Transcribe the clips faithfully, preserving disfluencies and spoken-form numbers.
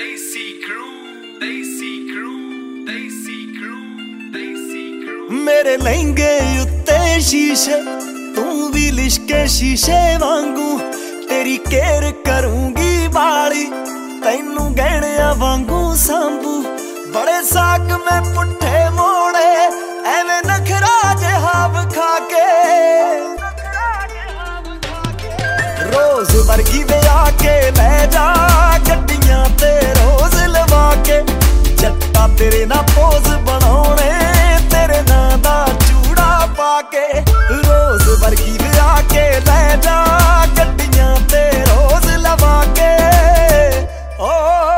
Desi crew, Desi crew, Desi crew, Desi crew। मेरे लहंगे उत्ते शीशे तू भी लिशके शीशे वांगू, तेरी केयर करूंगी बाली तैनू गहणिया वांगू सांभू। बड़े साक में पुट्ठे मोड़े एवें नखरा जिहा विखा के, रोज वर्गी विआह के लै जा गड्डियां ते रोज लवा के। जट्टा तेरे ना पोज बनाने तेरे ना दा चूड़ा पाके, रोज वर्गी विआह के लै जा गड्डियां ते रोज लवा के। ओ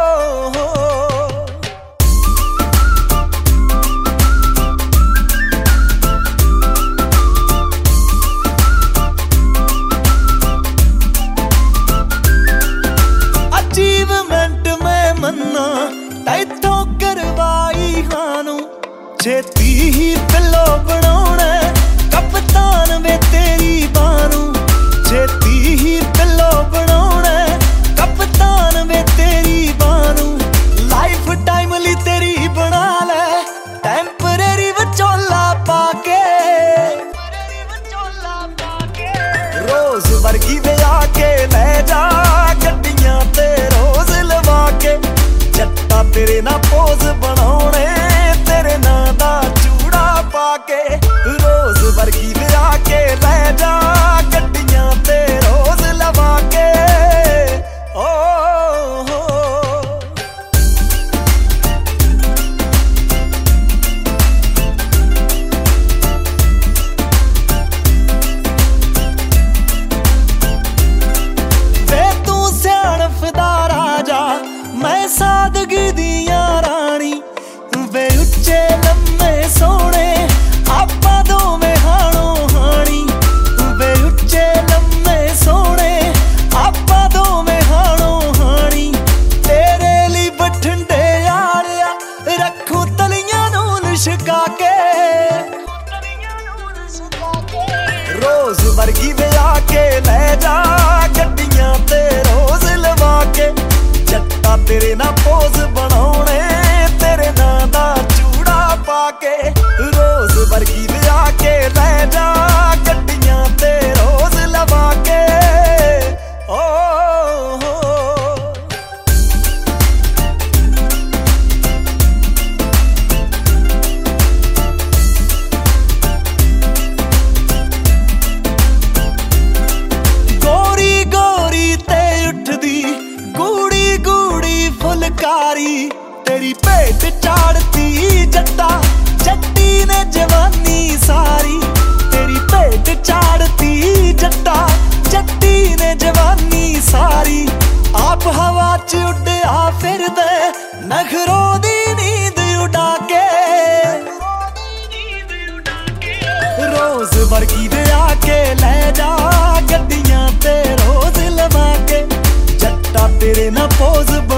अचीवमेंट में मन्ना तैथों करवाई खानू, छेती ही पिलो बनाउणा कप्तान वे तेरी बानू। छेती ही पिलो बनाउणा कप्तान वे तेरी बानू। लाइफ टाइम ली तेरी बना ले टेंपरेरी विचोला पाके, रोज वर्गी विआह के लै जा गड्डियां ते रोज लवा के। जट्टा तेरे ना पोज बनाने तेरे ना दा चूड़ा पाके, रोज वर्गी विआह के लै जा गड्डियां ते रोज लवा के। ओ वे तू सियाणप दा राजा मैं सादगी दियां रानी, वे उच्चे लम्मे सोने आपा दोवें हाणो हाणी। वे उच्चे लम्मे सोने आपा दोवें हाणो हाणी। तेरे ली बठिंडे यारिया रखूं तलियां नूं लिशका के, रोज वर्गी विआह के लै जा गड्डियां ते रोज लवा के। जट्टा तेरे ना पोज बनाने तेरे ना दा चूड़ा पाके, रोज वर्गी विआह के लै जा गड्डियां ते रोज लवा के। ओ गोरी गोरी ते उठदी गूड़ी गूड़ी फुलकारी, तेरी भेट चाड़ती जट्टा जट्टी ने जवानी सारी। तेरी भेट चाड़ती जट्टा जट्टी ने जवानी सारी। आप हवा च उड्डिया फिरदे नखरों दी नींद उड़ा के, रोज वर्गी विआह के लै जा गड्डियां ते रोज लवा के। जट्टा तेरे ना पोज